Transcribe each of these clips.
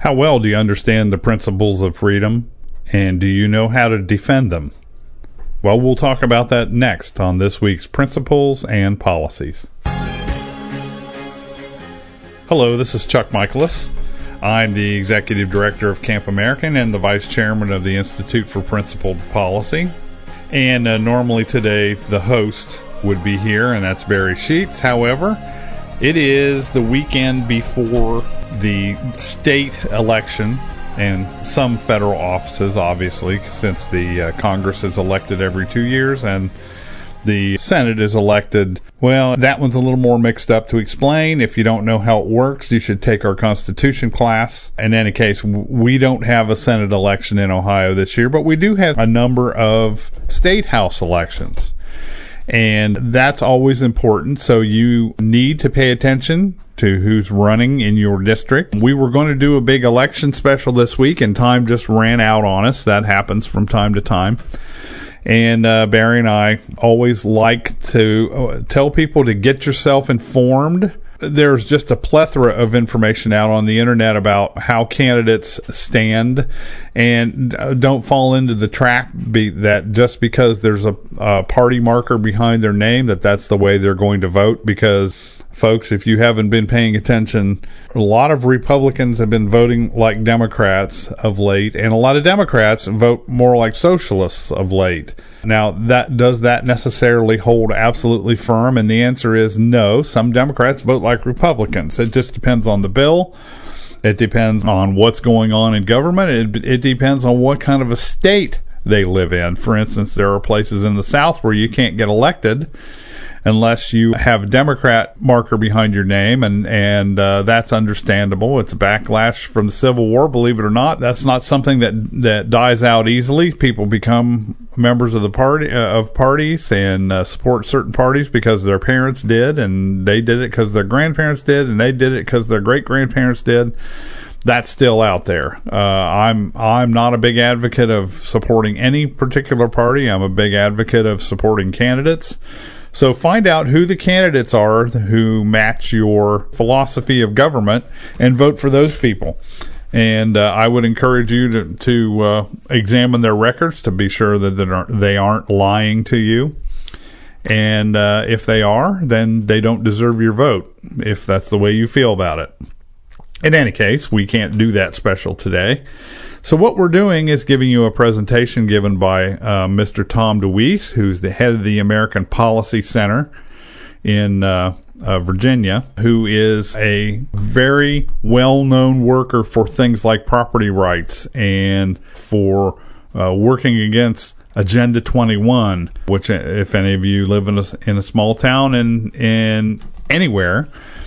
How well do you understand the principles of freedom, and do you know how to defend them? Well, we'll talk about that next on this week's Principles and Policies. Hello, this is Chuck Michaelis. I'm the Executive Director of Camp American and the Vice Chairman of the Institute for Principled Policy. And normally today the host would be here, and that's Barry Sheets. However, it is the weekend before the state election and some federal offices, obviously, since the Congress is elected every 2 years and the Senate is elected. Well, that one's a little more mixed up to explain. If you don't know how it works, you should take our Constitution class. In any case, we don't have a Senate election in Ohio this year, but we do have a number of state house elections. And that's always important, so you need to pay attention to who's running in your district. We were going to do a big election special this week, and time just ran out on us. That happens from time to time. And Barry and I always like to tell people to get yourself informed. There's just a plethora of information out on the internet about how candidates stand, and don't fall into the trap that just because there's a party marker behind their name that's the way they're going to vote. Because folks, if you haven't been paying attention, a lot of Republicans have been voting like Democrats of late, and a lot of Democrats vote more like socialists of late. Now, does that necessarily hold absolutely firm? And the answer is no. Some Democrats vote like Republicans. It just depends on the bill. It depends on what's going on in government. It depends on what kind of a state they live in. For instance, there are places in the South where you can't get elected unless you have a Democrat marker behind your name, and that's understandable. It's a backlash from the Civil War, believe it or not. That's not something that dies out easily. People become members of the parties and support certain parties because their parents did, and they did it because their grandparents did, and they did it because their great-grandparents did. That's still out there. I'm not a big advocate of supporting any particular party. I'm a big advocate of supporting candidates. So find out who the candidates are who match your philosophy of government and vote for those people. And I would encourage you to examine their records to be sure that they aren't lying to you. And if they are, then they don't deserve your vote, if that's the way you feel about it. In any case, we can't do that special today. So what we're doing is giving you a presentation given by Mr. Tom DeWeese, who's the head of the American Policy Center in Virginia, who is a very well-known worker for things like property rights and for working against Agenda 21, which, if any of you live in a small town in anywhere,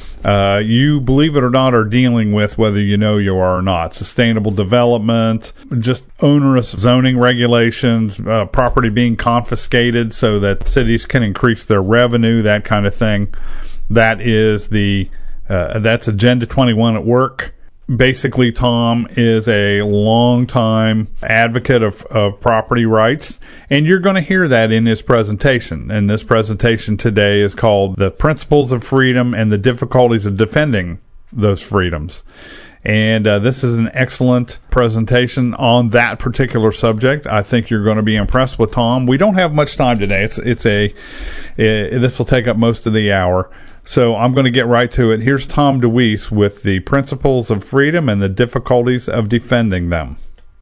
you, believe it or not, are dealing with, whether you know you are or not, sustainable development, just onerous zoning regulations, property being confiscated so that cities can increase their revenue, that kind of thing. That is that's Agenda 21 at work. Basically, Tom is a long-time advocate of property rights, and you're going to hear that in his presentation. And this presentation today is called The Principles of Freedom and the Difficulties of Defending Those Freedoms. And this is an excellent presentation on that particular subject. I think you're going to be impressed with Tom. We don't have much time today. This will take up most of the hour. So I'm going to get right to it. Here's Tom DeWeese with the Principles of Freedom and the Difficulties of Defending Them.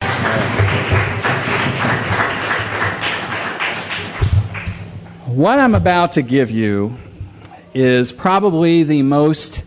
What I'm about to give you is probably the most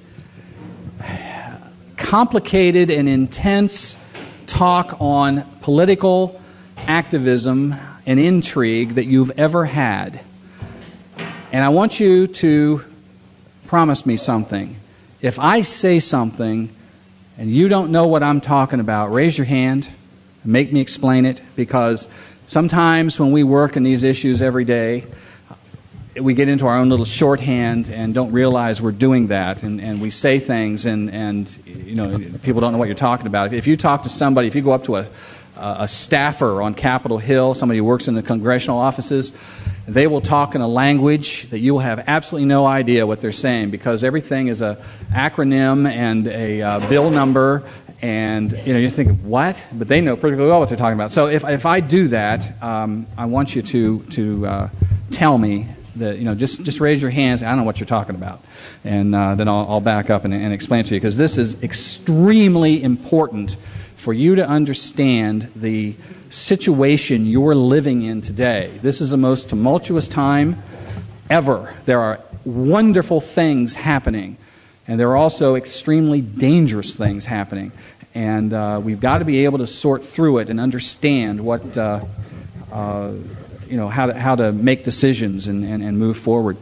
complicated and intense talk on political activism and intrigue that you've ever had. And I want you to promise me something. If I say something and you don't know what I'm talking about, raise your hand and make me explain it, because sometimes when we work in these issues every day, we get into our own little shorthand and don't realize we're doing that, and we say things and you know, people don't know what you're talking about. If you talk to somebody, if you go up to a staffer on Capitol Hill, somebody who works in the congressional offices, They will talk in a language that you will have absolutely no idea what they're saying, because everything is a acronym and a bill number, and you're thinking, what? But they know pretty well what they're talking about. So if I do that, I want you to tell me that, just raise your hands. I don't know what you're talking about, and then I'll back up and explain to you, because this is extremely important for you to understand the situation you're living in today. This is the most tumultuous time ever. There are wonderful things happening, and there are also extremely dangerous things happening. And we've got to be able to sort through it and understand what, how to make decisions and move forward.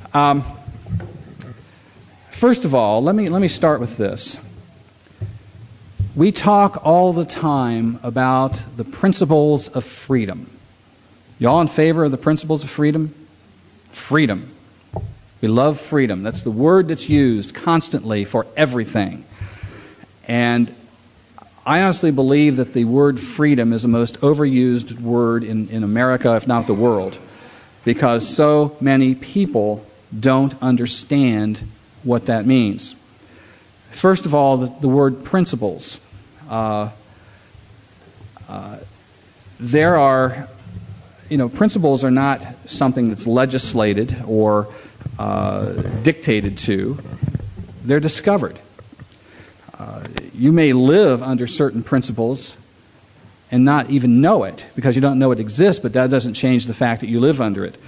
First of all, let me start with this. We talk all the time about the principles of freedom. Y'all in favor of the principles of freedom? Freedom. We love freedom. That's the word that's used constantly for everything. And I honestly believe that the word freedom is the most overused word in America, if not the world, because so many people don't understand what that means. First of all, the word principles. There are, principles are not something that's legislated or dictated to. They're discovered. You may live under certain principles and not even know it, because you don't know it exists, but that doesn't change the fact that you live under it.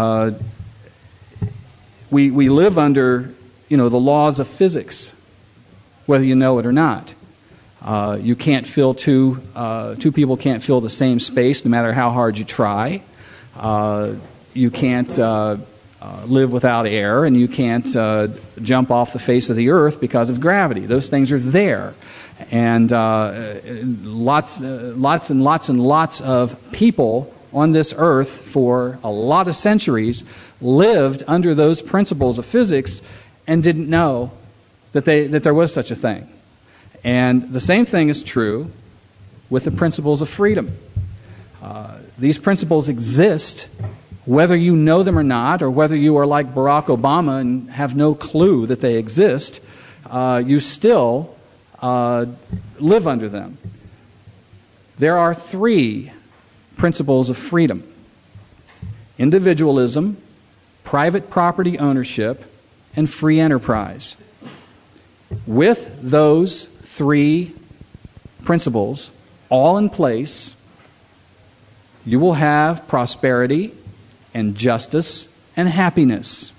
We live under, the laws of physics, whether you know it or not. You can't fill two people can't fill the same space no matter how hard you try. You can't live without air, and you can't jump off the face of the earth because of gravity. Those things are there. And lots and lots of people on this earth for a lot of centuries lived under those principles of physics and didn't know that there was such a thing. And the same thing is true with the principles of freedom. These principles exist whether you know them or not, or whether you are like Barack Obama and have no clue that they exist. You still live under them. There are 3 principles of freedom: individualism, private property ownership, and free enterprise. With those 3 principles all in place, you will have prosperity and justice and happiness.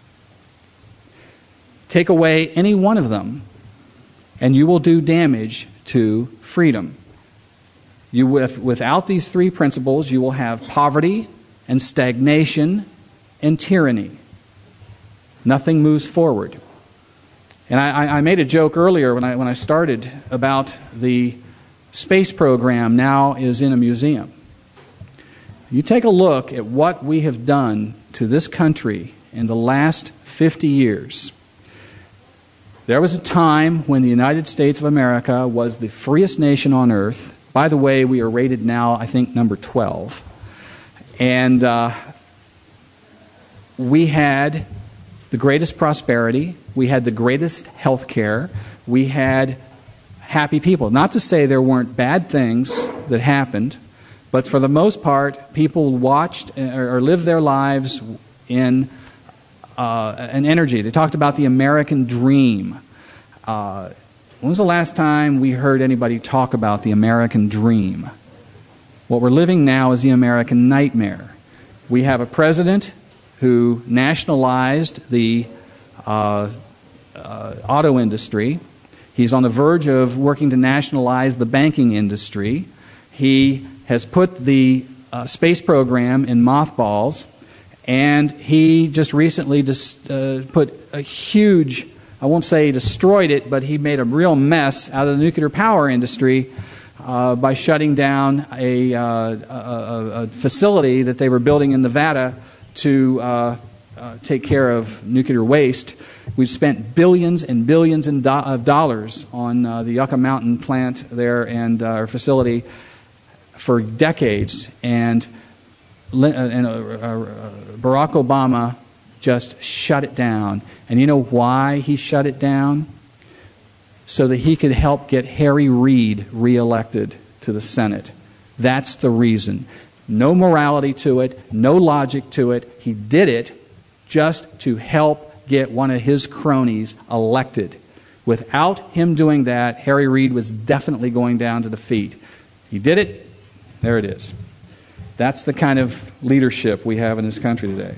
Take away any one of them, and you will do damage to freedom. Without these 3 principles, you will have poverty and stagnation and tyranny. Nothing moves forward. And I made a joke earlier when I started about the space program now is in a museum. You take a look at what we have done to this country in the last 50 years. There was a time when the United States of America was the freest nation on earth. By the way, we are rated now, I think, number 12. And we had the greatest prosperity. We had the greatest health care. We had happy people. Not to say there weren't bad things that happened, but for the most part, people watched or lived their lives in an energy. They talked about the American dream. When was the last time we heard anybody talk about the American dream? What we're living now is the American nightmare. We have a president who nationalized the auto industry. He's on the verge of working to nationalize the banking industry. He has put the space program in mothballs, and he just recently put a huge, I won't say destroyed it, but he made a real mess out of the nuclear power industry by shutting down a facility that they were building in Nevada to take care of nuclear waste. We've spent billions and billions of dollars on the Yucca Mountain plant there and our facility for decades, and Barack Obama just shut it down. And you know why he shut it down? So that he could help get Harry Reid reelected to the Senate. That's the reason. No morality to it, no logic to it. He did it just to help get one of his cronies elected. Without him doing that, Harry Reid was definitely going down to defeat. He did it. There it is. That's the kind of leadership we have in this country today.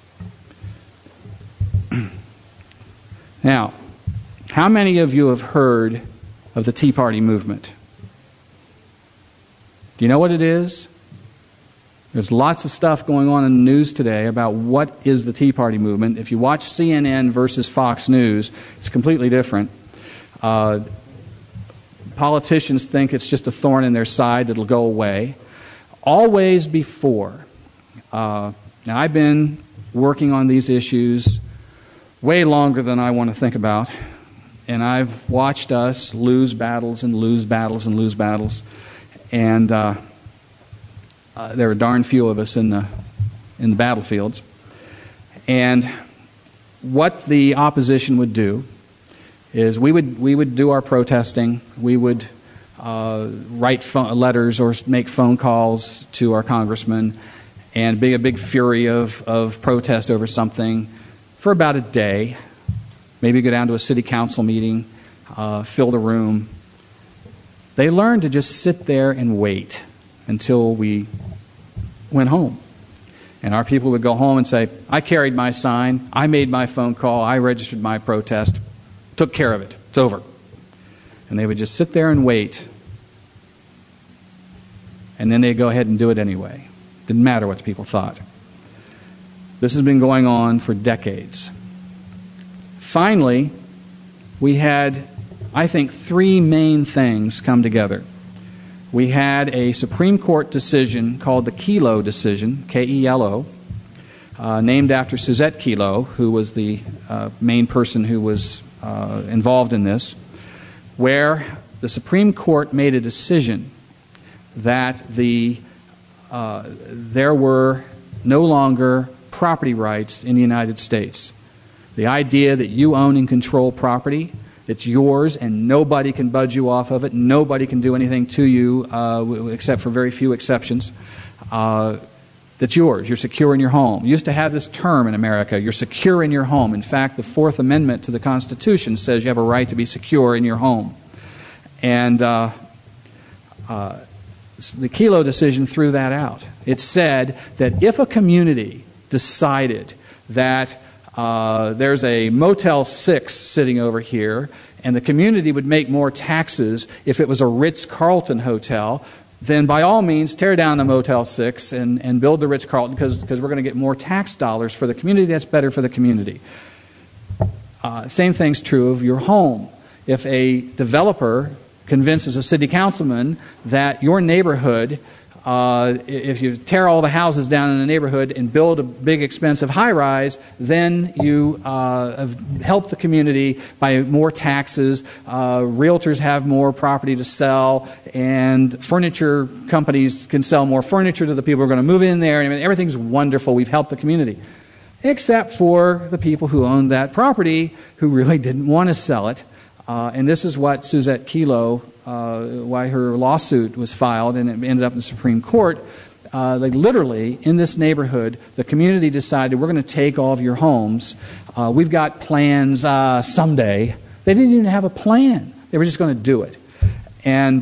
Now, how many of you have heard of the Tea Party movement? Do you know what it is? There's lots of stuff going on in the news today about what is the Tea Party movement. If you watch CNN versus Fox News, it's completely different. Politicians think it's just a thorn in their side that'll go away. Always before. Now, I've been working on these issues way longer than I want to think about. And I've watched us lose battles and lose battles and lose battles. And there are darn few of us in the battlefields. And what the opposition would do is we would do our protesting. We would write letters or make phone calls to our congressman and be a big fury of protest over something for about a day. Maybe go down to a city council meeting, fill the room. They learned to just sit there and wait until we went home. And our people would go home and say, I carried my sign, I made my phone call, I registered my protest, took care of it, it's over. And they would just sit there and wait. And then they'd go ahead and do it anyway. Didn't matter what the people thought. This has been going on for decades. Finally, we had, I think, three main things come together. We had a Supreme Court decision called the Kelo decision, K-E-L-O, named after Suzette Kelo, who was the main person who was involved in this, where the Supreme Court made a decision that there were no longer property rights in the United States. The idea that you own and control property, it's yours and nobody can budge you off of it, nobody can do anything to you except for very few exceptions, that's yours. You're secure in your home. You used to have this term in America, you're secure in your home. In fact, the Fourth Amendment to the Constitution says you have a right to be secure in your home. And the Kelo decision threw that out. It said that if a community decided that there's a Motel 6 sitting over here, and the community would make more taxes if it was a Ritz-Carlton hotel, then by all means tear down the Motel 6 and build the Ritz-Carlton because we're going to get more tax dollars for the community. That's better for the community. Same thing's true of your home. If a developer convinces a city councilman that your neighborhood, if you tear all the houses down in the neighborhood and build a big expensive high-rise, then you have helped the community by more taxes. Realtors have more property to sell, and furniture companies can sell more furniture to the people who are going to move in there. I mean, everything's wonderful. We've helped the community. Except for the people who owned that property who really didn't want to sell it. And this is what Suzette Kelo, why her lawsuit was filed, and it ended up in the Supreme Court. They literally, in this neighborhood, the community decided, we're going to take all of your homes. We've got plans someday. They didn't even have a plan. They were just going to do it. And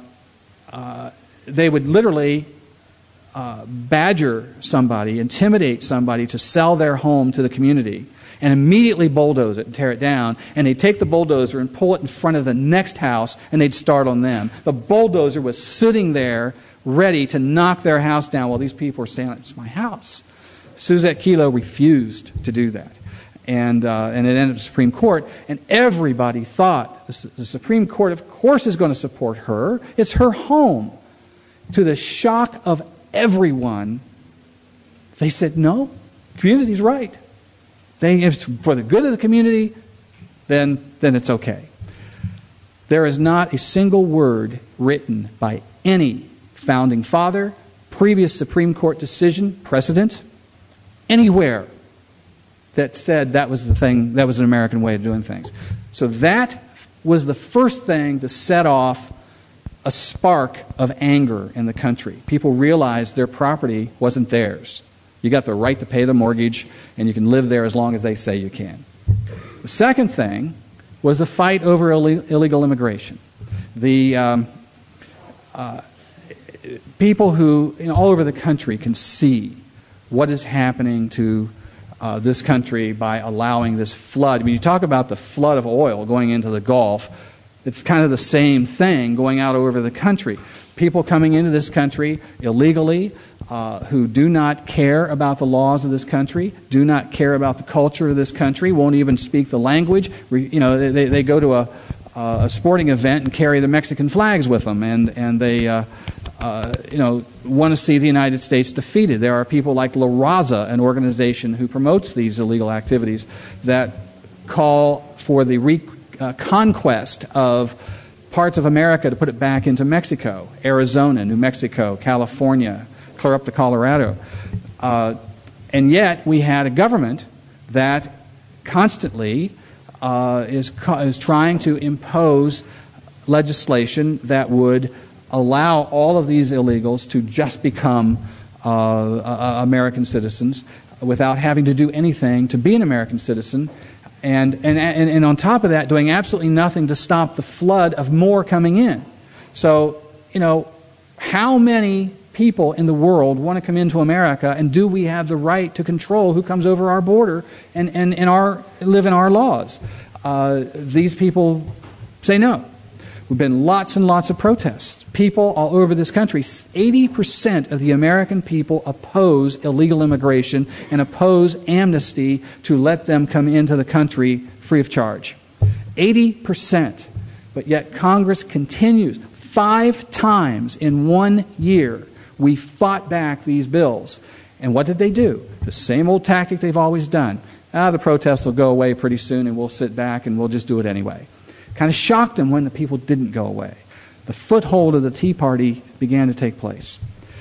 they would literally badger somebody, intimidate somebody to sell their home to the community, and immediately bulldoze it and tear it down. And they'd take the bulldozer and pull it in front of the next house, and they'd start on them. The bulldozer was sitting there ready to knock their house down while these people were saying, it's my house. Suzette Kelo refused to do that. And it ended up in the Supreme Court. And everybody thought the Supreme Court, of course, is going to support her. It's her home. To the shock of everyone, they said, no, the community's right. If it's for the good of the community, then it's okay. There is not a single word written by any founding father, previous Supreme Court decision, precedent, anywhere that said that was the thing, that was an American way of doing things. So that was the first thing to set off a spark of anger in the country. People realized their property wasn't theirs. You got the right to pay the mortgage, and you can live there as long as they say you can. The second thing was the fight over illegal immigration. The people who all over the country can see what is happening to this country by allowing this flood. I mean, you talk about the flood of oil going into the Gulf. It's kind of the same thing going out over the country. People coming into this country illegally who do not care about the laws of this country, do not care about the culture of this country, won't even speak the language. They go to a sporting event and carry the Mexican flags with them, and they want to see the United States defeated. There are people like La Raza, an organization who promotes these illegal activities, that call for the conquest of parts of America to put it back into Mexico, Arizona, New Mexico, California, clear up to Colorado. And yet we had a government that constantly is trying to impose legislation that would allow all of these illegals to just become American citizens without having to do anything to be an American citizen. And on top of that, doing absolutely nothing to stop the flood of more coming in. So, how many people in the world want to come into America, and do we have the right to control who comes over our border and live in our laws? These people say no. We've been lots and lots of protests. People all over this country, 80% of the American people oppose illegal immigration and oppose amnesty to let them come into the country free of charge. 80%. But yet Congress continues. 5 times in 1 year, we fought back these bills. And what did they do? The same old tactic they've always done. The protests will go away pretty soon, and we'll sit back and we'll just do it anyway. Kind of shocked them when the people didn't go away. The foothold of the Tea Party began to take place.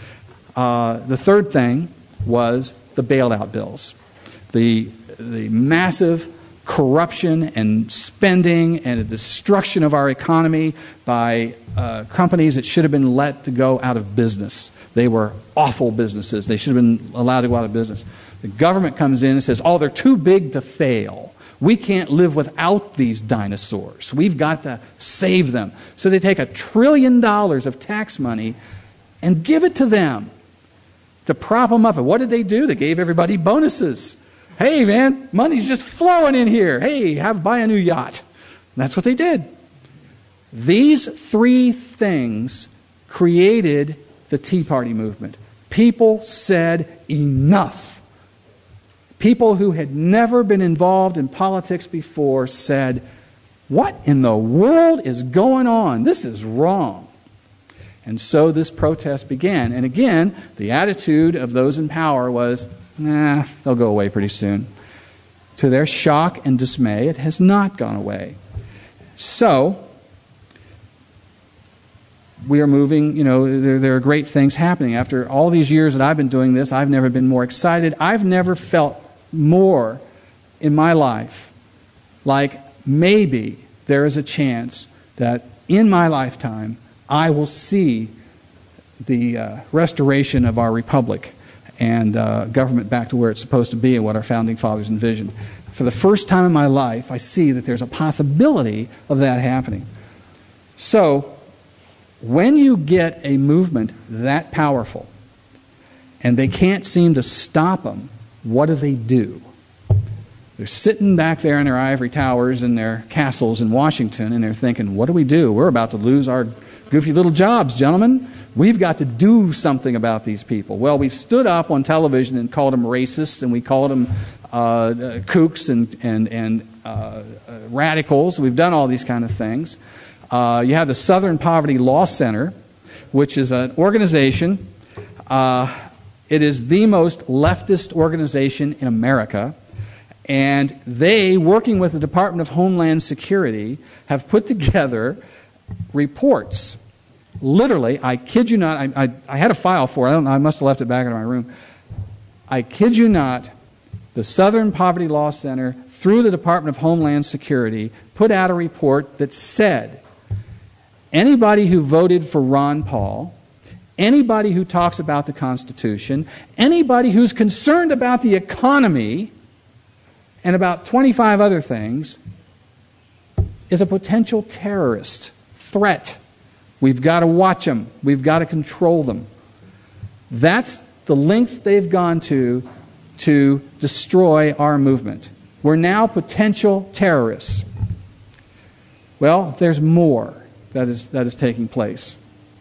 The third thing was the bailout bills. The massive corruption and spending and the destruction of our economy by companies that should have been let to go out of business. They were awful businesses. They should have been allowed to go out of business. The government comes in and says, they're too big to fail. We can't live without these dinosaurs. We've got to save them. So they take $1 trillion of tax money and give it to them to prop them up. And what did they do? They gave everybody bonuses. Hey, man, money's just flowing in here. Hey, buy a new yacht. And that's what they did. These 3 things created the Tea Party movement. People said enough. People who had never been involved in politics before said, what in the world is going on? This is wrong. And so this protest began. And again, the attitude of those in power was, they'll go away pretty soon. To their shock and dismay, it has not gone away. So, we are moving, there are great things happening. After all these years that I've been doing this, I've never been more excited. I've never felt more in my life like maybe there is a chance that in my lifetime I will see the restoration of our republic and government back to where it's supposed to be and what our founding fathers envisioned. For the first time in my life, I see that there's a possibility of that happening. So, when you get a movement that powerful and they can't seem to stop them, what do? They're sitting back there in their ivory towers and their castles in Washington, and they're thinking, what do? We're about to lose our goofy little jobs, gentlemen. We've got to do something about these people. Well, we've stood up on television and called them racists, and we called them kooks and radicals. We've done all these kind of things. You have the Southern Poverty Law Center, which is an organization. It is the most leftist organization in America. And they, working with the Department of Homeland Security, have put together reports literally, I kid you not, I had a file for it. I must have left it back in my room. I kid you not, the Southern Poverty Law Center, through the Department of Homeland Security, put out a report that said anybody who voted for Ron Paul, anybody who talks about the Constitution, anybody who's concerned about the economy and about 25 other things is a potential terrorist threat. We've got to watch them. We've got to control them. That's the lengths they've gone to destroy our movement. We're now potential terrorists. Well, there's more that is taking place.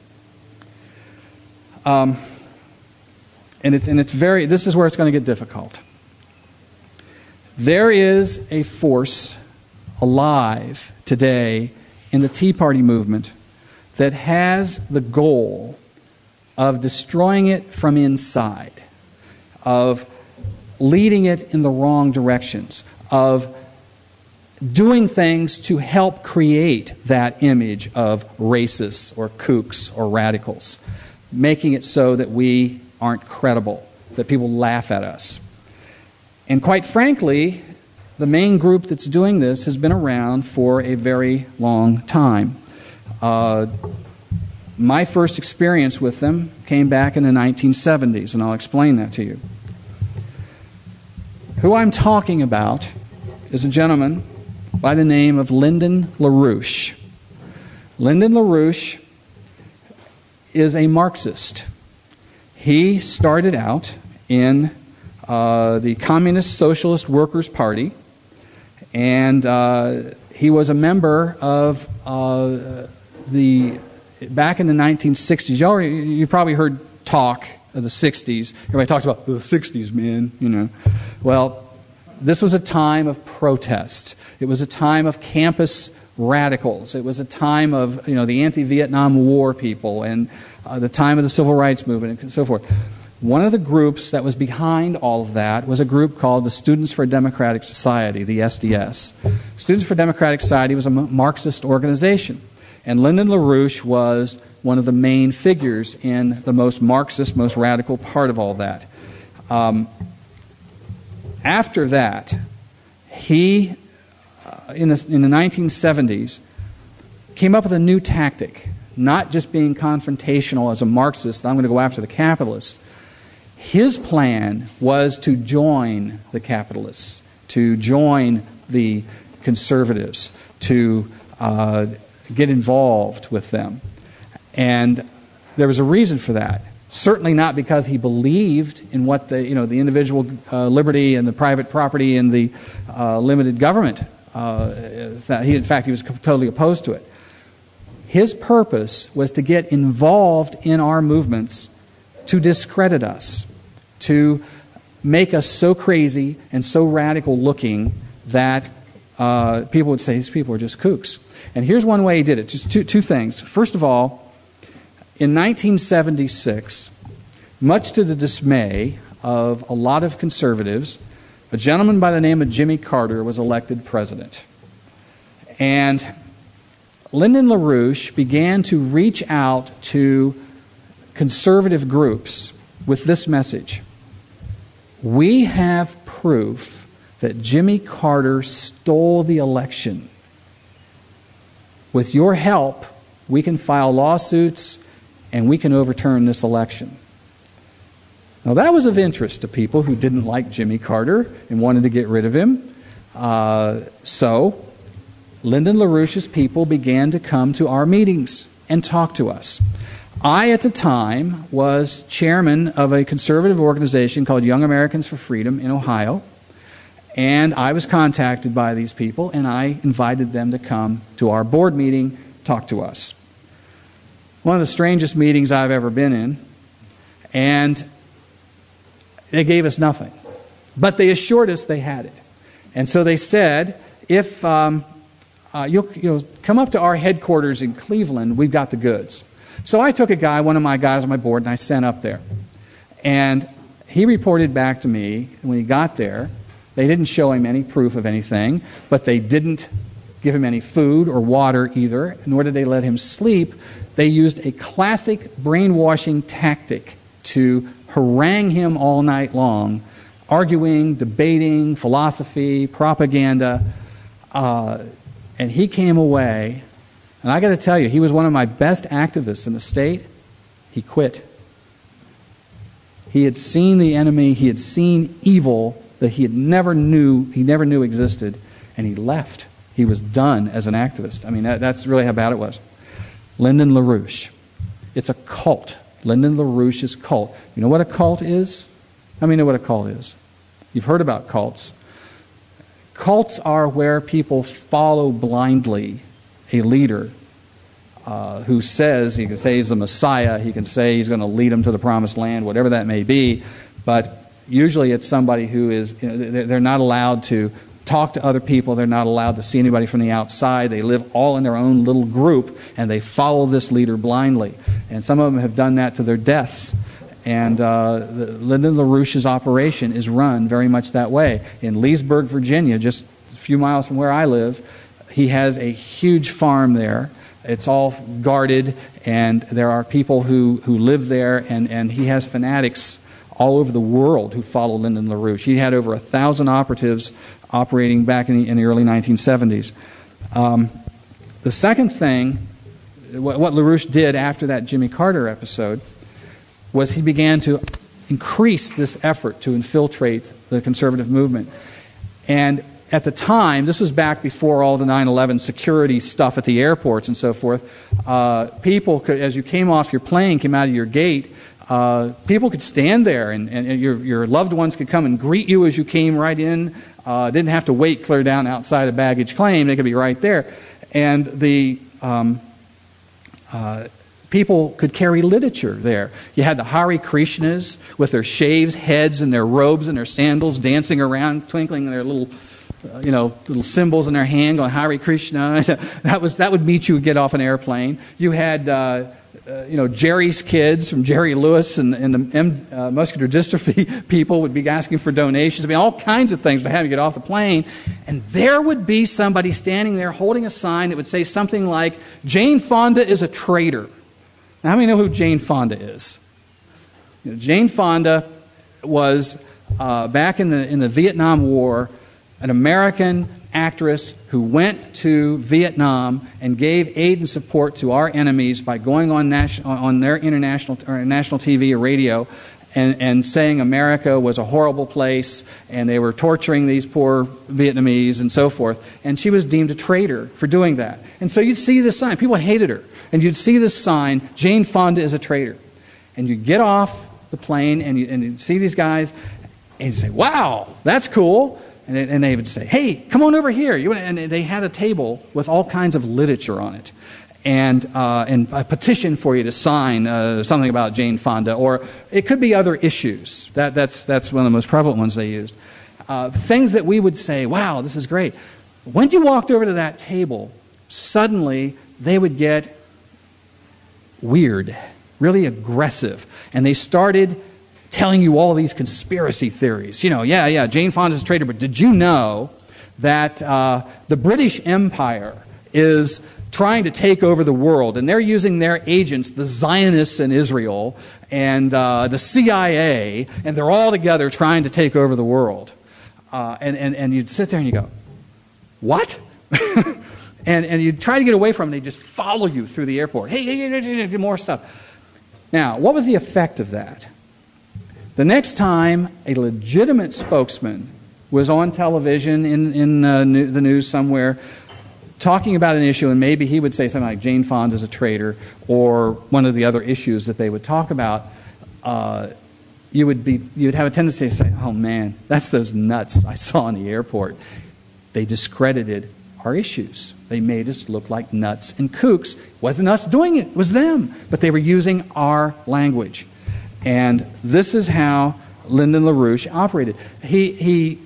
And it's very, this is where it's going to get difficult. There is a force alive today in the Tea Party movement that has the goal of destroying it from inside, of leading it in the wrong directions, of doing things to help create that image of racists or kooks or radicals, making it so that we aren't credible, that people laugh at us. And quite frankly, the main group that's doing this has been around for a very long time. My first experience with them came back in the 1970s, and I'll explain that to you. Who I'm talking about is a gentleman by the name of Lyndon LaRouche. Lyndon LaRouche is a Marxist. He started out in the Communist Socialist Workers' Party, and he was a member of back in the 1960s. You probably heard talk of the 60s. Everybody talks about the 60s, man, you know. Well, this was a time of protest. It was a time of campus radicals. It was a time of, the anti-Vietnam War people and the time of the Civil Rights Movement and so forth. One of the groups that was behind all of that was a group called the Students for Democratic Society, the SDS. Students for Democratic Society was a Marxist organization. And Lyndon LaRouche was one of the main figures in the most Marxist, most radical part of all that. After that, he, in the 1970s, came up with a new tactic, not just being confrontational as a Marxist, I'm going to go after the capitalists. His plan was to join the capitalists, to join the conservatives, to get involved with them. And there was a reason for that. Certainly not because he believed in what the individual liberty and the private property and the limited government. In fact, he was totally opposed to it. His purpose was to get involved in our movements to discredit us, to make us so crazy and so radical looking that people would say, these people are just kooks. And here's one way he did it. Just two things. First of all, in 1976, much to the dismay of a lot of conservatives, a gentleman by the name of Jimmy Carter was elected president. And Lyndon LaRouche began to reach out to conservative groups with this message. We have proof that Jimmy Carter stole the election. With your help, we can file lawsuits and we can overturn this election. Now that was of interest to people who didn't like Jimmy Carter and wanted to get rid of him. So Lyndon LaRouche's people began to come to our meetings and talk to us. I, at the time, was chairman of a conservative organization called Young Americans for Freedom in Ohio. And I was contacted by these people, and I invited them to come to our board meeting, talk to us. One of the strangest meetings I've ever been in. And they gave us nothing. But they assured us they had it. And so they said, if you'll come up to our headquarters in Cleveland, we've got the goods. So I took one of my guys on my board, and I sent up there. And he reported back to me, when he got there, they didn't show him any proof of anything, but they didn't give him any food or water either, nor did they let him sleep. They used a classic brainwashing tactic to harangue him all night long, arguing, debating, philosophy, propaganda. And he came away, and I got to tell you, he was one of my best activists in the state. He quit. He had seen the enemy, he had seen evil that he never knew existed, and he left. He was done as an activist. I mean, that's really how bad it was. Lyndon LaRouche. It's a cult. Lyndon LaRouche's cult. You know what a cult is? How many know what a cult is? You've heard about cults. Cults are where people follow blindly a leader who says, he can say he's the Messiah, he can say he's going to lead them to the promised land, whatever that may be, but usually it's somebody who is, they're not allowed to talk to other people, they're not allowed to see anybody from the outside, they live all in their own little group, and they follow this leader blindly. And some of them have done that to their deaths. And Lyndon LaRouche's operation is run very much that way. In Leesburg, Virginia, just a few miles from where I live, he has a huge farm there. It's all guarded, and there are people who live there, and he has fanatics all over the world who follow Lyndon LaRouche. He had over 1,000 operatives operating back in the early 1970s. The second thing, what LaRouche did after that Jimmy Carter episode, was he began to increase this effort to infiltrate the conservative movement. And at the time, this was back before all the 9/11 security stuff at the airports and so forth, people could, as you came off your plane, came out of your gate, people could stand there and your loved ones could come and greet you as you came right in. Didn't have to wait clear down outside a baggage claim. They could be right there. And the people could carry literature there. You had the Hare Krishnas with their shaved heads and their robes and their sandals dancing around, twinkling their little symbols in their hand, going Hare Krishna. that would meet you and get off an airplane. You had Jerry's kids from Jerry Lewis and the muscular dystrophy people would be asking for donations. I mean, all kinds of things to have you get off the plane. And there would be somebody standing there holding a sign that would say something like, "Jane Fonda is a traitor." Now, how many know who Jane Fonda is? Jane Fonda was, back in the Vietnam War, an American actress who went to Vietnam and gave aid and support to our enemies by going on their national TV or radio and saying America was a horrible place and they were torturing these poor Vietnamese and so forth. And she was deemed a traitor for doing that. And so you'd see this sign. People hated her. And you'd see this sign, "Jane Fonda is a traitor." And you'd get off the plane and you'd see these guys and you'd say, "Wow, that's cool." And they would say, "Hey, come on over here." And they had a table with all kinds of literature on it. And a petition for you to sign something about Jane Fonda. Or it could be other issues. That's one of the most prevalent ones they used. Things that we would say, "Wow, this is great." When you walked over to that table, suddenly they would get weird, really aggressive. And they started telling you all these conspiracy theories. Jane Fonda's a traitor, but did you know that the British Empire is trying to take over the world, and they're using their agents, the Zionists in Israel, and the CIA, and they're all together trying to take over the world. And you'd sit there and you go, "What?" and you'd try to get away from them. They'd just follow you through the airport. Hey, more stuff. Now, what was the effect of that? The next time a legitimate spokesman was on television in the news somewhere talking about an issue, and maybe he would say something like Jane Fonda is a traitor or one of the other issues that they would talk about, you'd have a tendency to say, "Oh man, that's those nuts I saw in the airport." They discredited our issues. They made us look like nuts and kooks. It wasn't us doing it, it was them. But they were using our language. And this is how Lyndon LaRouche operated. He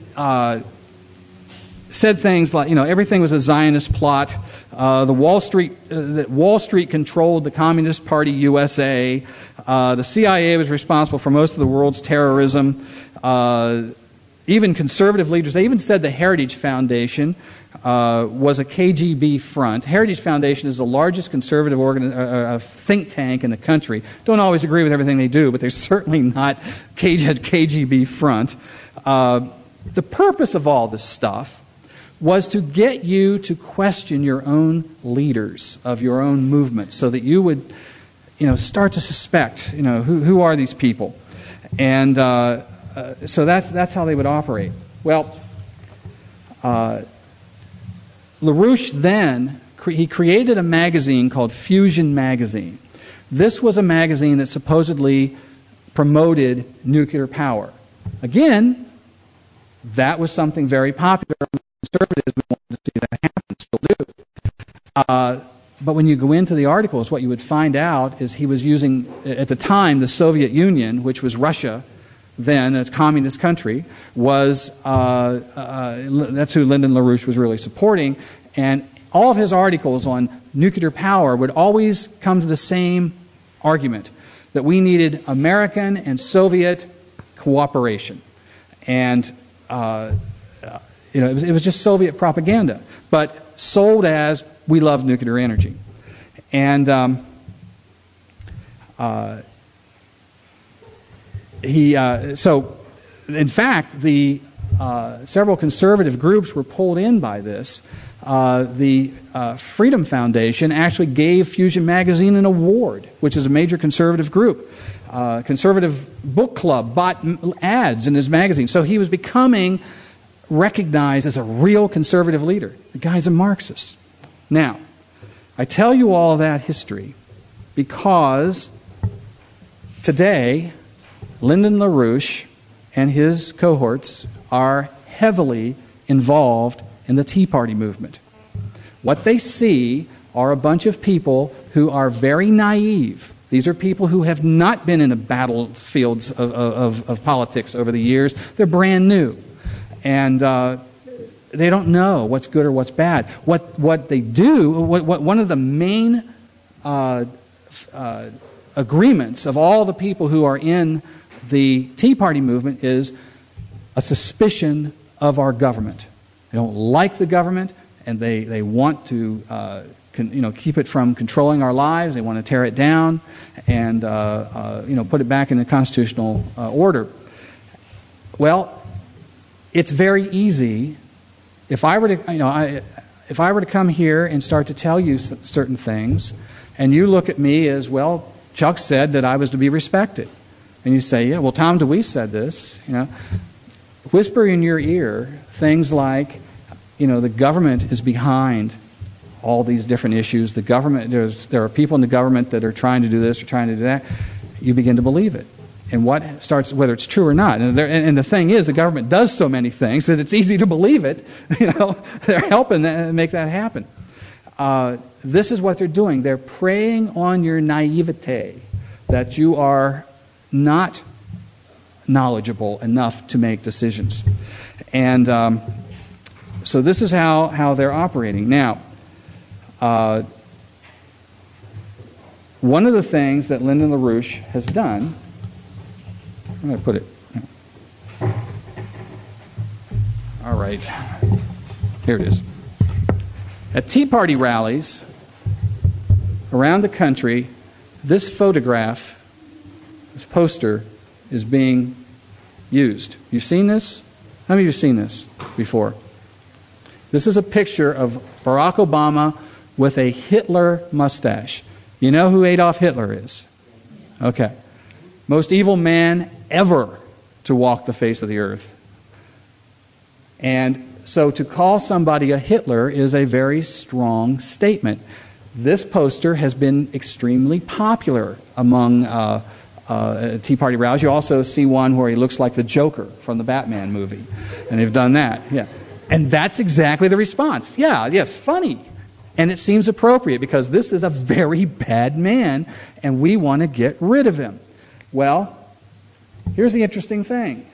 said things like, everything was a Zionist plot. That Wall Street controlled the Communist Party USA. The CIA was responsible for most of the world's terrorism. even conservative leaders, they even said the Heritage Foundation was a KGB front. Heritage Foundation is the largest conservative think tank in the country. Don't always agree with everything they do, but they're certainly not KGB front. The purpose of all this stuff was to get you to question your own leaders of your own movement, so that you would, start to suspect, who are these people, and so that's how they would operate. Well, LaRouche then he created a magazine called Fusion Magazine. This was a magazine that supposedly promoted nuclear power. Again, that was something very popular among conservatives. We wanted to see that happen, still do. But when you go into the articles, what you would find out is he was using, at the time, the Soviet Union, which was Russia, then a communist country, was that's who Lyndon LaRouche was really supporting. And all of his articles on nuclear power would always come to the same argument, that we needed American and Soviet cooperation. And it was just Soviet propaganda, but sold as we love nuclear energy. And so, in fact, the several conservative groups were pulled in by this. The Freedom Foundation actually gave Fusion Magazine an award, which is a major conservative group. Conservative Book Club bought ads in his magazine. So he was becoming recognized as a real conservative leader. The guy's a Marxist. Now, I tell you all that history because today, Lyndon LaRouche and his cohorts are heavily involved in the Tea Party movement. What they see are a bunch of people who are very naive. These are people who have not been in the battlefields of politics over the years. They're brand new. And they don't know what's good or what's bad. What they do, one of the main agreements of all the people who are in the Tea Party movement is a suspicion of our government. They don't like the government, and they want to keep it from controlling our lives. They want to tear it down and put it back in the constitutional order. Well, it's very easy. If I were to come here and start to tell you certain things, and you look at me as, well, Chuck said that I was to be respected, and you say, yeah, well, Tom DeWeese said this, whisper in your ear things like, the government is behind all these different issues. The government, there are people in the government that are trying to do this or trying to do that. You begin to believe it. And what starts, whether it's true or not. And the thing is, the government does so many things that it's easy to believe it. They're helping make that happen. This is what they're doing. They're preying on your naivete, that you are not knowledgeable enough to make decisions. And so this is how they're operating. Now, one of the things that Lyndon LaRouche has done, where did I put it? All right. Here it is. At Tea Party rallies around the country, this photograph, this poster, is being used. You've seen this? How many of you have seen this before? This is a picture of Barack Obama with a Hitler mustache. You know who Adolf Hitler is? Okay. Most evil man ever to walk the face of the earth. And so to call somebody a Hitler is a very strong statement. This poster has been extremely popular among Tea Party rallies. You also see one where he looks like the Joker from the Batman movie. And they've done that. Yeah. And that's exactly the response. Yeah, it's funny. And it seems appropriate because this is a very bad man and we want to get rid of him. Well, here's the interesting thing.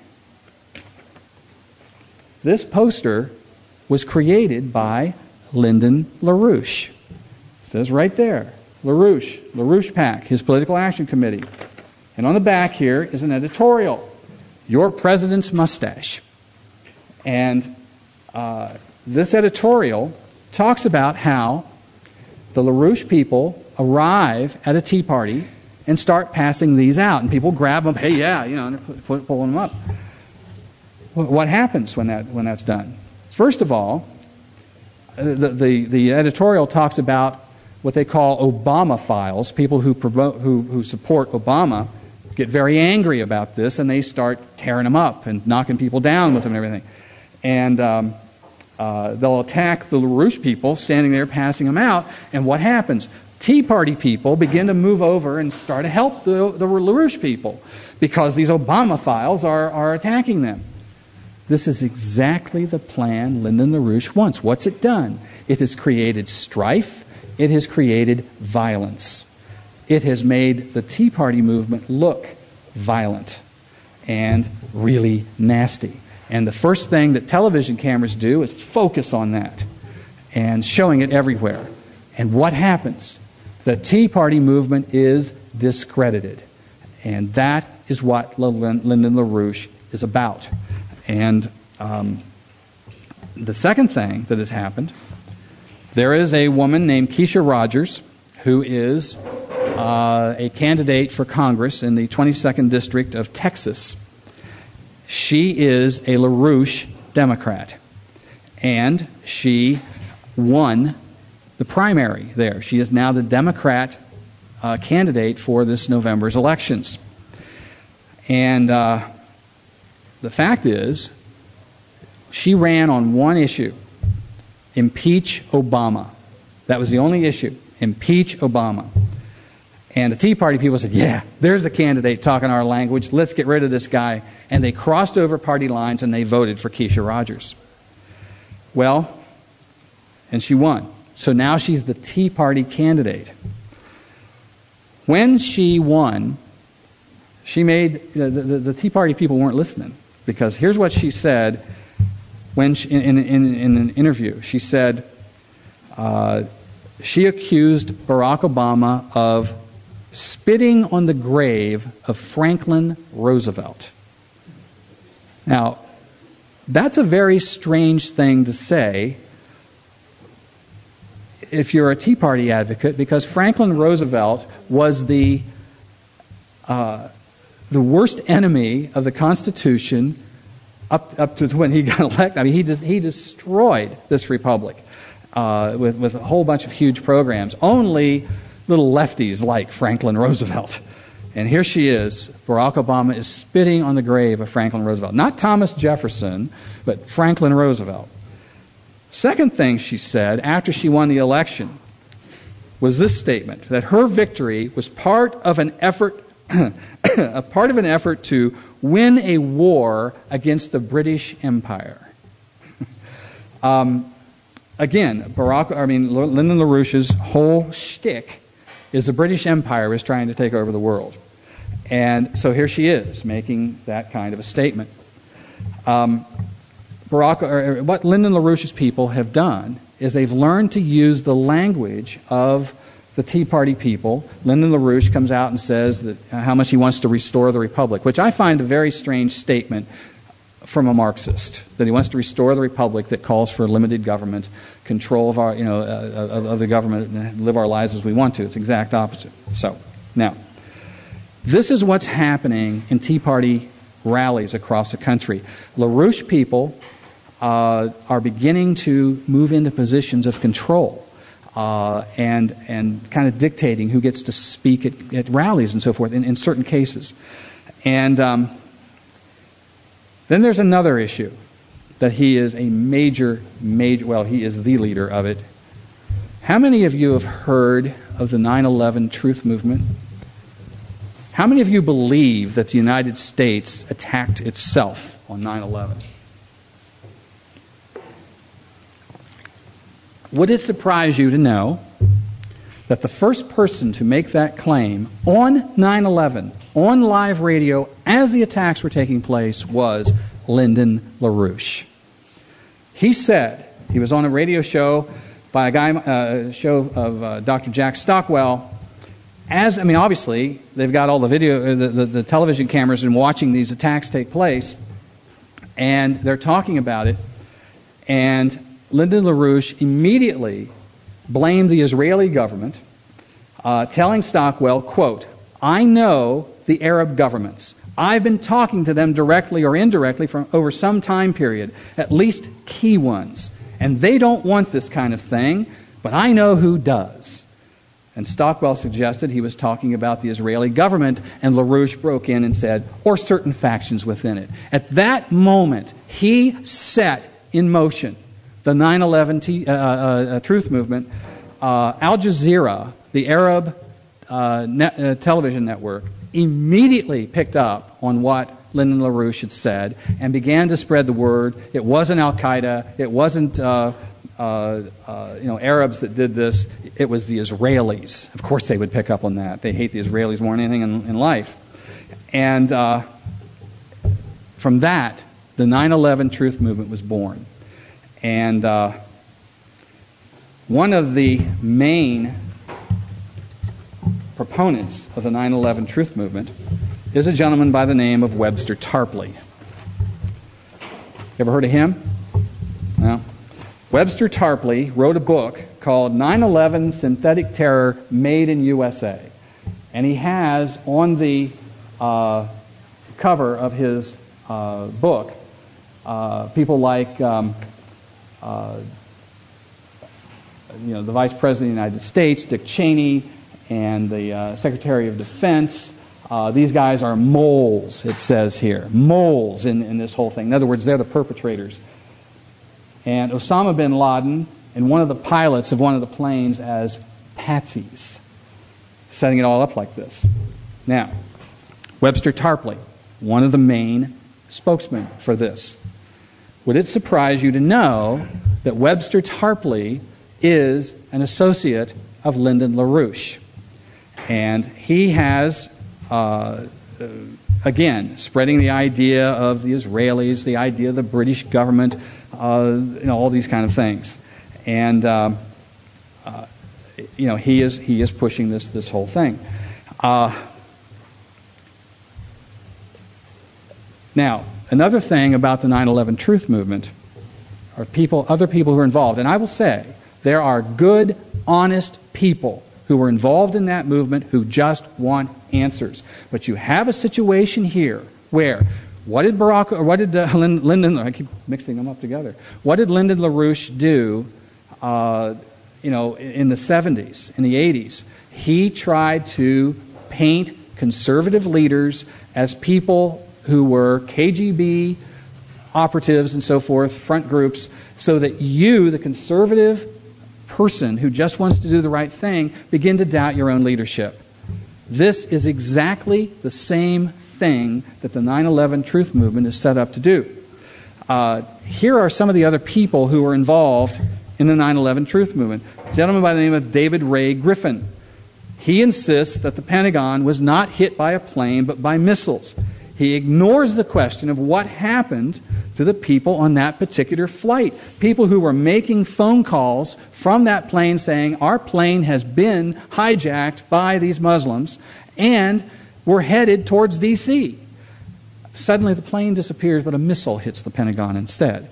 This poster was created by Lyndon LaRouche. It says right there, LaRouche PAC, his Political Action Committee. And on the back here is an editorial, Your President's Mustache. And this editorial talks about how the LaRouche people arrive at a tea party and start passing these out. And people grab them, hey, yeah, and they're pulling them up. What happens when that's done? First of all, the editorial talks about what they call Obama files. People who support Obama get very angry about this, and they start tearing them up and knocking people down with them and everything. And they'll attack the LaRouche people standing there passing them out. And what happens? Tea Party people begin to move over and start to help the LaRouche people because these Obama files are attacking them. This is exactly the plan Lyndon LaRouche wants. What's it done? It has created strife. It has created violence. It has made the Tea Party movement look violent and really nasty. And the first thing that television cameras do is focus on that and showing it everywhere. And what happens? The Tea Party movement is discredited. And that is what Lyndon LaRouche is about. And the second thing that has happened, there is a woman named Keisha Rogers who is a candidate for Congress in the 22nd District of Texas. She is a LaRouche Democrat, and she won the primary there. She is now the Democrat candidate for this November's elections. And the fact is, she ran on one issue: impeach Obama. That was the only issue: impeach Obama. And the Tea Party people said, yeah, there's a candidate talking our language. Let's get rid of this guy. And they crossed over party lines and they voted for Keisha Rogers. Well, and she won. So now she's the Tea Party candidate. When she won, she made, the Tea Party people weren't listening. Because here's what she said when in an interview. She said she accused Barack Obama of spitting on the grave of Franklin Roosevelt. Now, that's a very strange thing to say if you're a Tea Party advocate, because Franklin Roosevelt was the worst enemy of the Constitution up to when he got elected. I mean, he destroyed this republic with a whole bunch of huge programs. Only little lefties like Franklin Roosevelt. And here she is. Barack Obama is spitting on the grave of Franklin Roosevelt. Not Thomas Jefferson, but Franklin Roosevelt. Second thing she said after she won the election was this statement, that her victory was part of an effort to win a war against the British Empire. Again, Lyndon LaRouche's whole shtick is the British Empire is trying to take over the world. And so here she is, making that kind of a statement. What Lyndon LaRouche's people have done is they've learned to use the language of the Tea Party people. Lyndon LaRouche comes out and says that how much he wants to restore the republic, which I find a very strange statement from a Marxist, that he wants to restore the republic that calls for limited government, control of our, of the government, and live our lives as we want to. It's the exact opposite. So, now, this is what's happening in Tea Party rallies across the country. LaRouche people are beginning to move into positions of control and kind of dictating who gets to speak at rallies and so forth in certain cases. And then there's another issue, that he is a major, he is the leader of it. How many of you have heard of the 9/11 Truth Movement? How many of you believe that the United States attacked itself on 9/11? Would it surprise you to know that the first person to make that claim on 9/11, on live radio, as the attacks were taking place, was Lyndon LaRouche? He said, he was on a radio show by a show of Dr. Jack Stockwell. Obviously, they've got all the video, the television cameras and watching these attacks take place. And they're talking about it. And Lyndon LaRouche immediately blamed the Israeli government, telling Stockwell, quote, "I know the Arab governments. I've been talking to them directly or indirectly for over some time period, at least key ones. And they don't want this kind of thing, but I know who does." And Stockwell suggested he was talking about the Israeli government, and LaRouche broke in and said, "or certain factions within it." At that moment, he set in motion the 9/11 Truth Movement. Al Jazeera, the Arab television network, immediately picked up on what Lyndon LaRouche had said and began to spread the word. It wasn't Al-Qaeda. It wasn't Arabs that did this. It was the Israelis. Of course they would pick up on that. They hate the Israelis more than anything in life. And from that, the 9/11 Truth Movement was born. And one of the main proponents of the 9/11 Truth Movement is a gentleman by the name of Webster Tarpley. Ever heard of him? No? Webster Tarpley wrote a book called 9/11 Synthetic Terror Made in USA. And he has on the cover of his book people like the Vice President of the United States, Dick Cheney, and the Secretary of Defense. These guys are moles, it says here. Moles in this whole thing. In other words, they're the perpetrators. And Osama bin Laden and one of the pilots of one of the planes as patsies, setting it all up like this. Now, Webster Tarpley, one of the main spokesmen for this. Would it surprise you to know that Webster Tarpley is an associate of Lyndon LaRouche? And he has, again, spreading the idea of the Israelis, the idea of the British government, all these kind of things. And, he is pushing this whole thing. Now, another thing about the 9/11 Truth Movement are other people who are involved. And I will say, there are good, honest people who were involved in that movement who just want answers. But you have a situation here where what did Lyndon? I keep mixing them up together. What did Lyndon LaRouche do? In the 70s, in the 80s, he tried to paint conservative leaders as people who were KGB operatives and so forth, front groups, so that you, the conservative person who just wants to do the right thing, begin to doubt your own leadership. This is exactly the same thing that the 9/11 Truth Movement is set up to do. Here are some of the other people who were involved in the 9/11 Truth Movement. A gentleman by the name of David Ray Griffin. He insists that the Pentagon was not hit by a plane but by missiles. He ignores the question of what happened to the people on that particular flight. People who were making phone calls from that plane saying, our plane has been hijacked by these Muslims and we're headed towards D.C. Suddenly the plane disappears, but a missile hits the Pentagon instead.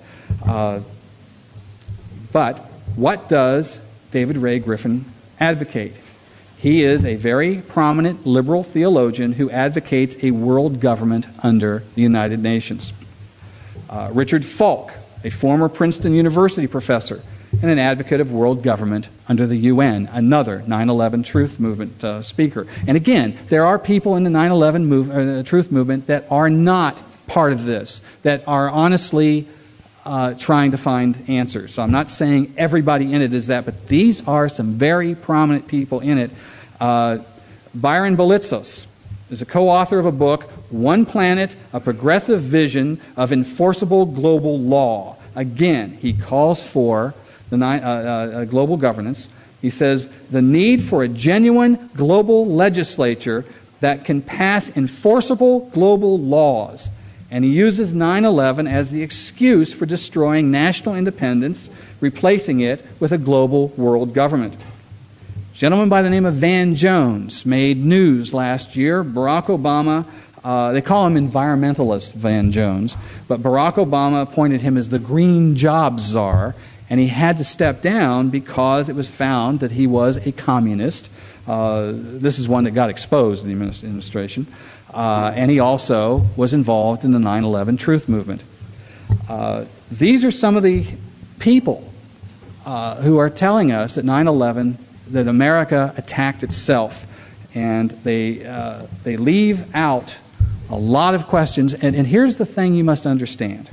But what does David Ray Griffin advocate? He is a very prominent liberal theologian who advocates a world government under the United Nations. Richard Falk, a former Princeton University professor and an advocate of world government under the UN, another 9/11 Truth Movement speaker. And again, there are people in the 9/11 Truth Movement that are not part of this, that are honestly trying to find answers. So I'm not saying everybody in it is that, but these are some very prominent people in it. Byron Belitzos is a co-author of a book, One Planet, A Progressive Vision of Enforceable Global Law. Again, he calls for the global governance. He says, the need for a genuine global legislature that can pass enforceable global laws. And he uses 9/11 as the excuse for destroying national independence, replacing it with a global world government. A gentleman by the name of Van Jones made news last year. Barack Obama They call him environmentalist Van Jones, but Barack Obama appointed him as the Green Jobs Czar, and he had to step down because it was found that he was a communist. This is one that got exposed in the administration. And he also was involved in the 9/11 Truth Movement. These are some of the people who are telling us that 9/11, that America attacked itself. And they leave out a lot of questions. And here's the thing you must understand.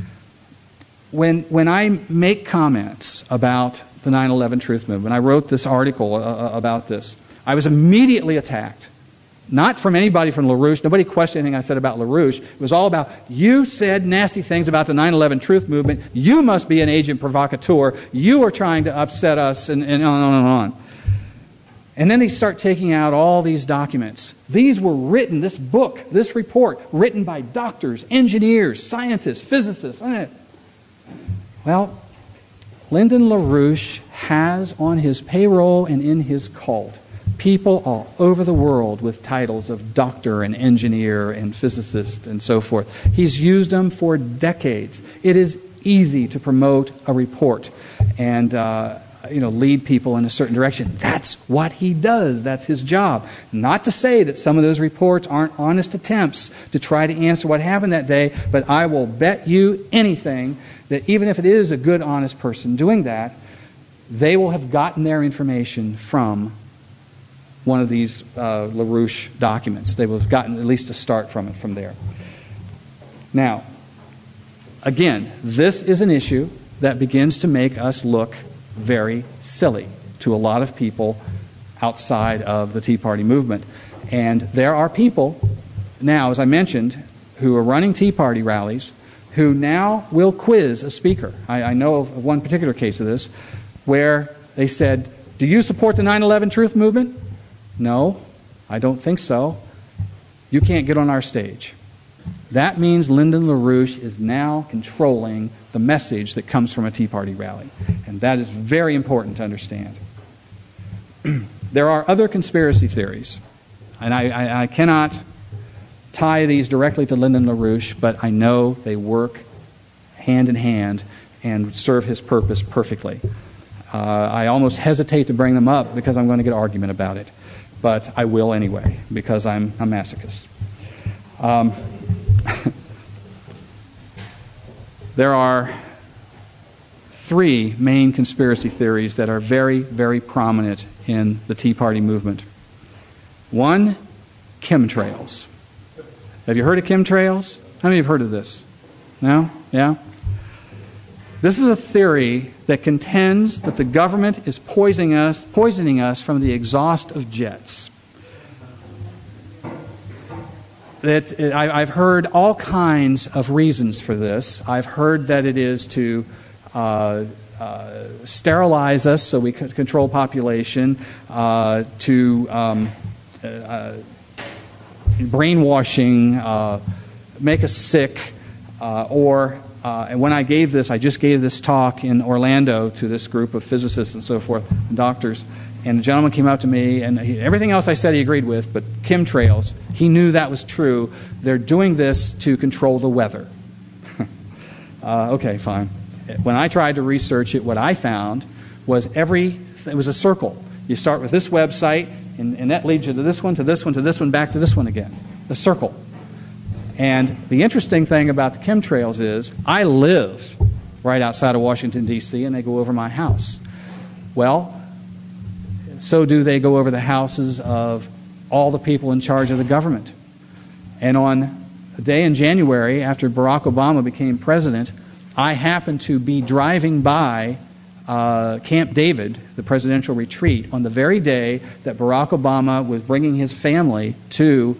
When I make comments about the 9/11 Truth Movement, I wrote this article about this, I was immediately attacked. Not from anybody from LaRouche. Nobody questioned anything I said about LaRouche. It was all about, you said nasty things about the 9/11 Truth Movement. You must be an agent provocateur. You are trying to upset us, and on and on and on. And then they start taking out all these documents. These were written, this book, this report, written by doctors, engineers, scientists, physicists. Well, Lyndon LaRouche has on his payroll and in his cult people all over the world with titles of doctor and engineer and physicist and so forth. He's used them for decades. It is easy to promote a report and lead people in a certain direction. That's what he does. That's his job. Not to say that some of those reports aren't honest attempts to try to answer what happened that day, but I will bet you anything that even if it is a good, honest person doing that, they will have gotten their information from one of these LaRouche documents. They will have gotten at least a start from it from there. Now, again, this is an issue that begins to make us look very silly to a lot of people outside of the Tea Party movement. And there are people now, as I mentioned, who are running Tea Party rallies who now will quiz a speaker. I know of one particular case of this where they said, "Do you support the 9/11 Truth Movement?" "No, I don't think so." "You can't get on our stage." That means Lyndon LaRouche is now controlling the message that comes from a Tea Party rally. And that is very important to understand. There are other conspiracy theories. And I cannot tie these directly to Lyndon LaRouche, but I know they work hand in hand and serve his purpose perfectly. I almost hesitate to bring them up because I'm going to get an argument about it. But I will anyway, because I'm a masochist. There are three main conspiracy theories that are very, very prominent in the Tea Party movement. One, chemtrails. Have you heard of chemtrails? How many have heard of this? No? Yeah? This is a theory that contends that the government is poisoning us from the exhaust of jets. I've heard all kinds of reasons for this. I've heard that it is to sterilize us so we could control population, to brainwashing, make us sick, and when I just gave this talk in Orlando to this group of physicists and so forth, and doctors, and the gentleman came up to me, and everything else I said he agreed with, but chemtrails, he knew that was true. They're doing this to control the weather. Okay, fine. When I tried to research it, what I found was it was a circle. You start with this website, and that leads you to this one, to this one, to this one, back to this one again. A circle. And the interesting thing about the chemtrails is I live right outside of Washington, D.C., and they go over my house. Well, so do they go over the houses of all the people in charge of the government. And on a day in January, after Barack Obama became president, I happened to be driving by Camp David, the presidential retreat, on the very day that Barack Obama was bringing his family to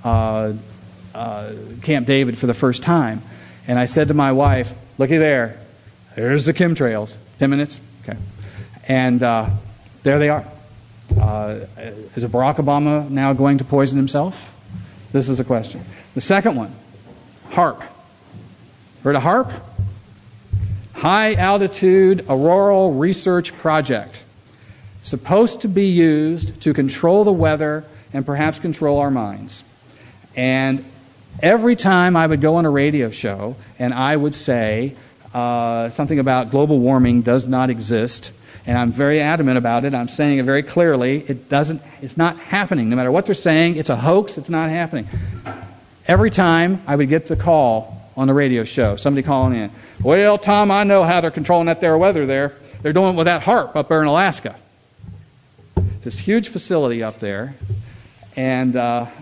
Camp David for the first time. And I said to my wife, "Looky there. There's the chemtrails." 10 minutes? Okay. And there they are. Is Barack Obama now going to poison himself? This is a question. The second one, HAARP. Heard of HAARP? High Altitude Auroral Research Project. Supposed to be used to control the weather and perhaps control our minds. And every time I would go on a radio show and I would say something about global warming does not exist, and I'm very adamant about it, I'm saying it very clearly, it's not happening. No matter what they're saying, it's a hoax, it's not happening. Every time I would get the call on the radio show, somebody calling in, well, Tom, I know how they're controlling that there weather there. They're doing it with that HAARP up there in Alaska. This huge facility up there, and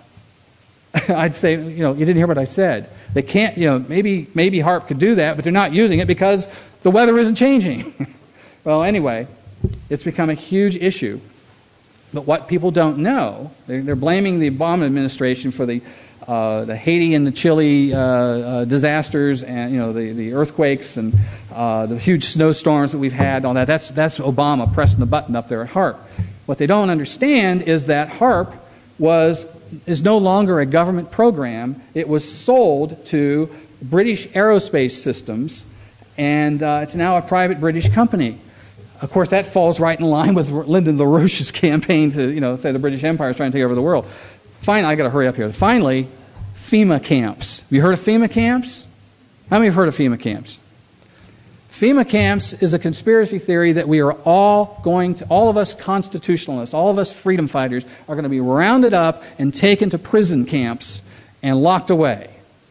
I'd say, you didn't hear what I said. They can't, maybe HAARP could do that, but they're not using it because the weather isn't changing. Well, anyway, it's become a huge issue. But what people don't know, they're blaming the Obama administration for the Haiti and the Chile disasters, and the earthquakes and the huge snowstorms that we've had. All that. That's Obama pressing the button up there at HAARP. What they don't understand is that HAARP is no longer a government program. It was sold to British Aerospace Systems, and it's now a private British company. Of course, that falls right in line with Lyndon LaRouche's campaign to, say the British Empire is trying to take over the world. Finally, I got to hurry up here. Finally, FEMA camps. Have you heard of FEMA camps? How many have heard of FEMA camps? FEMA camps is a conspiracy theory that we are all of us constitutionalists, all of us freedom fighters, are going to be rounded up and taken to prison camps and locked away.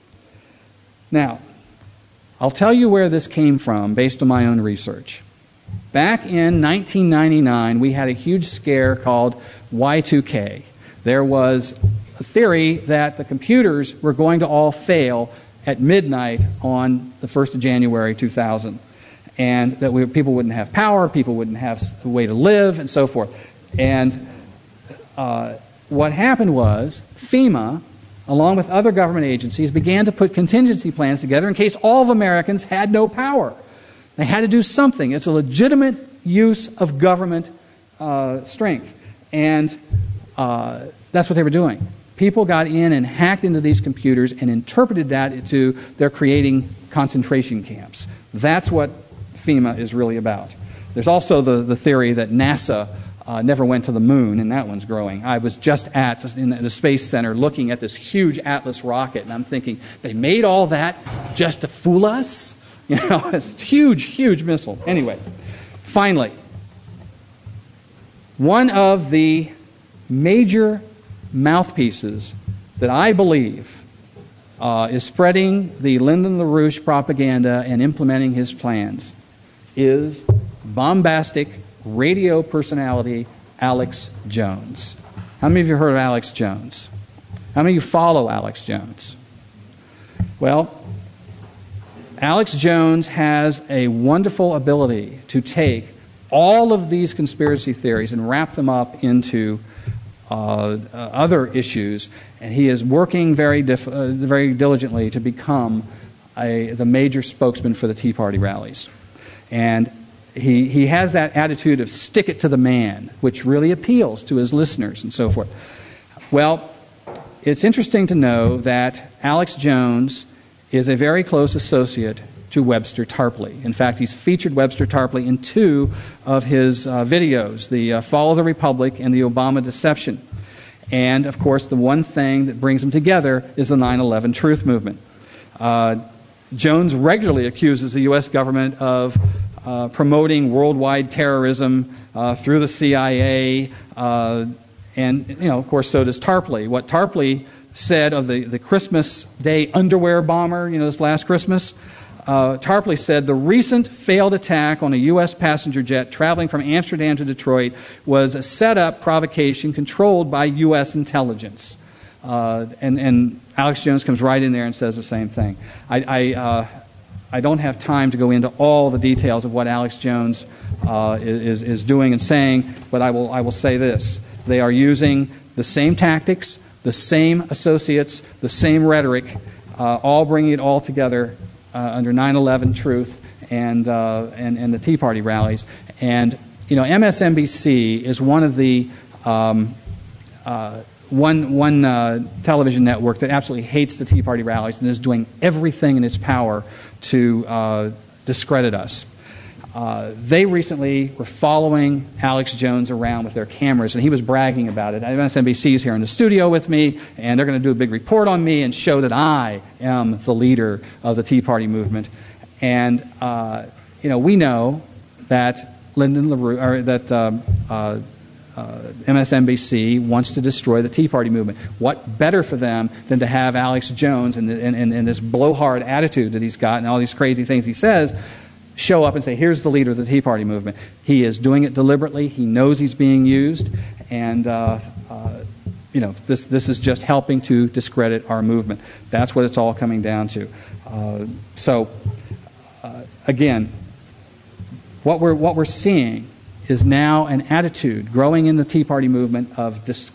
Now, I'll tell you where this came from based on my own research. Back in 1999, we had a huge scare called Y2K. There was a theory that the computers were going to all fail at midnight on the 1st of January 2000, and that people wouldn't have power, people wouldn't have a way to live, and so forth. And what happened was FEMA, along with other government agencies, began to put contingency plans together in case all of Americans had no power. They had to do something. It's a legitimate use of government strength. And that's what they were doing. People got in and hacked into these computers and interpreted that into they're creating concentration camps. That's what FEMA is really about. There's also the theory that NASA never went to the moon, and that one's growing. I was just in the Space Center looking at this huge Atlas rocket, and I'm thinking, they made all that just to fool us? It's a huge, huge missile. Anyway, finally, one of the major mouthpieces that I believe is spreading the Lyndon LaRouche propaganda and implementing his plans is bombastic radio personality Alex Jones. How many of you heard of Alex Jones? How many of you follow Alex Jones? Well, Alex Jones has a wonderful ability to take all of these conspiracy theories and wrap them up into other issues, and he is working very diligently to become the major spokesman for the Tea Party rallies. And he has that attitude of stick it to the man, which really appeals to his listeners and so forth. Well, it's interesting to know that Alex Jones is a very close associate to Webster Tarpley. In fact, he's featured Webster Tarpley in two of his videos, the Fall of the Republic and the Obama Deception. And, of course, the one thing that brings them together is the 9/11 Truth Movement. Jones regularly accuses the U.S. government of promoting worldwide terrorism through the CIA, and, of course, so does Tarpley. What Tarpley said of the Christmas Day underwear bomber, this last Christmas, Tarpley said the recent failed attack on a U.S. passenger jet traveling from Amsterdam to Detroit was a set-up provocation controlled by U.S. intelligence. And Alex Jones comes right in there and says the same thing. I don't have time to go into all the details of what Alex Jones is doing and saying, but I will say this. They are using the same tactics, the same associates, the same rhetoric, all bringing it all together under 9/11 Truth and the Tea Party rallies. And MSNBC is one of the one television network that absolutely hates the Tea Party rallies and is doing everything in its power to discredit us. They recently were following Alex Jones around with their cameras, and he was bragging about it. MSNBC's here in the studio with me, and they're going to do a big report on me and show that I am the leader of the Tea Party movement. And we know that Lyndon LaRouche, or that MSNBC wants to destroy the Tea Party movement. What better for them than to have Alex Jones and this blowhard attitude that he's got and all these crazy things he says show up and say, here's the leader of the Tea Party movement. He is doing it deliberately. He knows he's being used. And, this is just helping to discredit our movement. That's what it's all coming down to. Again, what we're seeing is now an attitude growing in the Tea Party movement of this,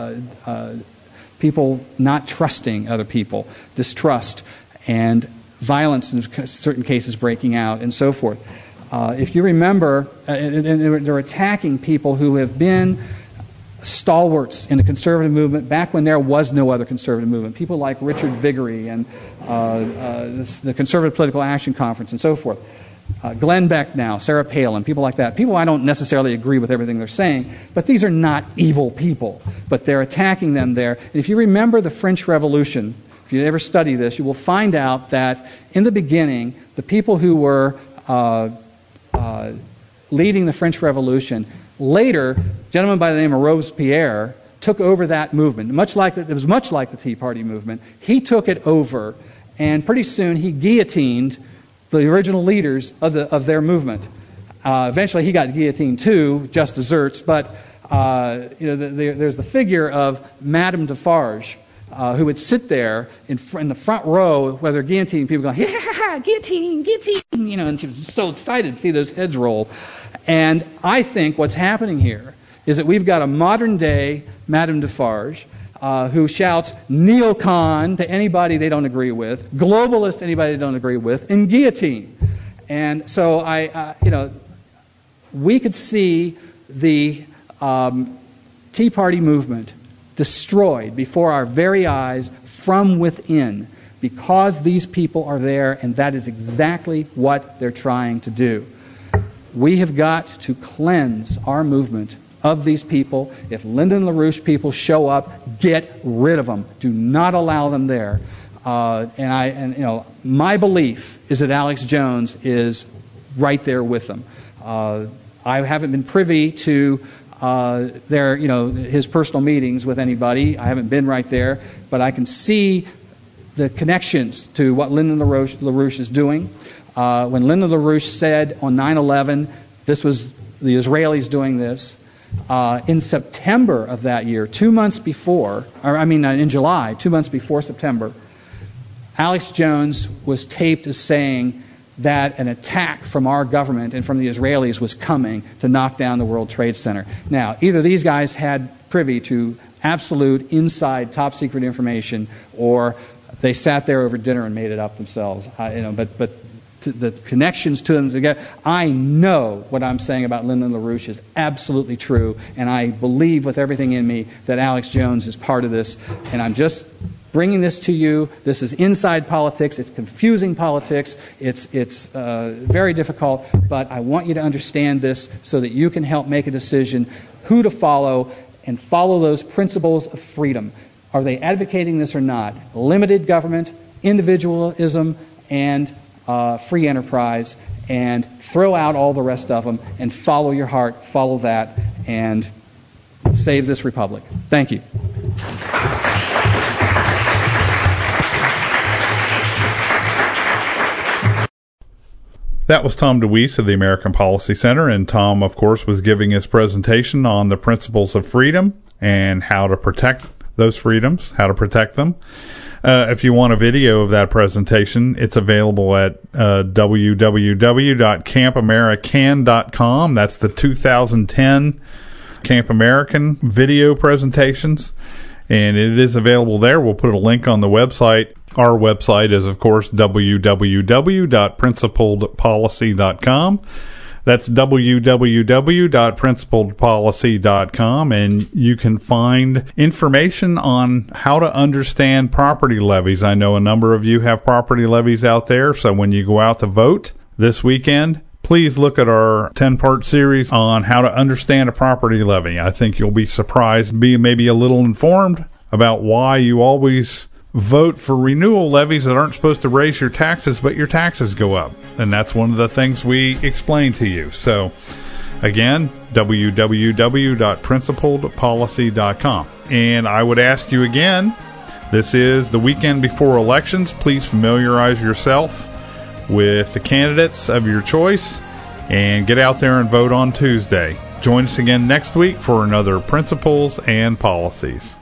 people not trusting other people, distrust, and violence in certain cases breaking out, and so forth. If you remember, they're attacking people who have been stalwarts in the conservative movement back when there was no other conservative movement. People like Richard Viguerie and the Conservative Political Action Conference and so forth. Glenn Beck now, Sarah Palin, people like that. People I don't necessarily agree with everything they're saying, but these are not evil people. But they're attacking them there. And if you remember the French Revolution, if you ever study this, you will find out that in the beginning, the people who were leading the French Revolution, later, a gentleman by the name of Robespierre took over that movement. It was much like the Tea Party movement. He took it over, and pretty soon he guillotined the original leaders of their movement. Eventually, he got guillotined too, just desserts. But there's the figure of Madame Defarge, who would sit there in the front row where they're guillotining people, going, yeah, guillotine, guillotine, and she was so excited to see those heads roll. And I think what's happening here is that we've got a modern-day Madame Defarge who shouts neocon to anybody they don't agree with, globalist to anybody they don't agree with, and guillotine. And so we could see the Tea Party movement destroyed before our very eyes from within because these people are there, and that is exactly what they're trying to do. We have got to cleanse our movement of these people. If Lyndon LaRouche people show up, get rid of them. Do not allow them there. My belief is that Alex Jones is right there with them. I haven't been privy to his personal meetings with anybody. I haven't been right there, but I can see the connections to what Lyndon LaRouche is doing. When Lyndon LaRouche said on 9/11, this was the Israelis doing this, in September of that year, 2 months before, in July, 2 months before September, Alex Jones was taped as saying that an attack from our government and from the Israelis was coming to knock down the World Trade Center. Now, either these guys had privy to absolute inside top secret information, or they sat there over dinner and made it up themselves. But the connections to them together. I know what I'm saying about Lyndon LaRouche is absolutely true, and I believe with everything in me that Alex Jones is part of this, and I'm just bringing this to you. This is inside politics. It's confusing politics. It's very difficult, but I want you to understand this so that you can help make a decision who to follow and follow those principles of freedom. Are they advocating this or not? Limited government, individualism, and free enterprise, and throw out all the rest of them and follow your heart, follow that, and save this republic. Thank you. That was Tom DeWeese of the American Policy Center, and Tom, of course, was giving his presentation on the principles of freedom and how to protect those freedoms, how to protect them. If you want a video of that presentation, it's available at www.campamerican.com. That's the 2010 Camp American video presentations, and it is available there. We'll put a link on the website. Our website is, of course, www.principledpolicy.com. That's www.principledpolicy.com, and you can find information on how to understand property levies. I know a number of you have property levies out there, so when you go out to vote this weekend, please look at our 10-part series on how to understand a property levy. I think you'll be surprised, be maybe a little informed about why you always vote for renewal levies that aren't supposed to raise your taxes, but your taxes go up. And that's one of the things we explain to you. So, again, www.principledpolicy.com. And I would ask you again, this is the weekend before elections. Please familiarize yourself with the candidates of your choice and get out there and vote on Tuesday. Join us again next week for another Principles and Policies.